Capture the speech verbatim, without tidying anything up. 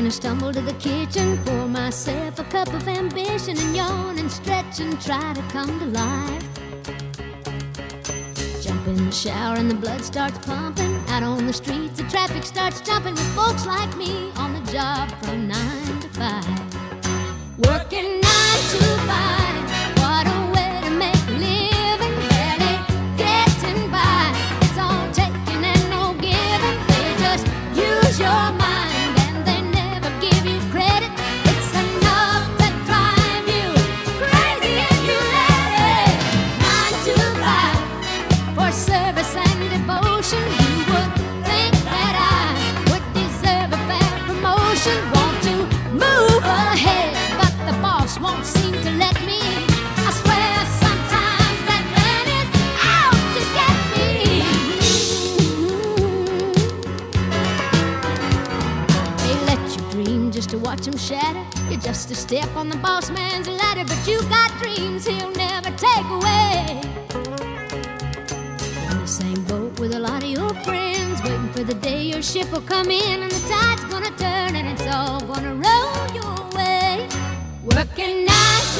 gonna stumble to the kitchen, pour myself a cup of ambition, and yawn and stretch and try to come to life. Jump in the shower and the blood starts pumping. Out on the streets, the traffic starts jumping with folks like me on the job from nine to five. Working nine to five, what a way to make a living. Barely getting by, it's all taking and no giving. They just use your mind and they never give you credit. It's enough to drive you crazy if you let it. Nine to five, for service and devotion. You would think that I would deserve a fair promotion. Want to move ahead, but the boss won't seem to let me. I swear sometimes that man is out to get me. They let you dream just to watch him shatter. You're just a step on the boss man's ladder, but you got dreams he'll never take away. In the same boat with a lot of your friends, waiting for the day your ship will come in and the tide's gonna turn and it's all gonna roll your way. Working nine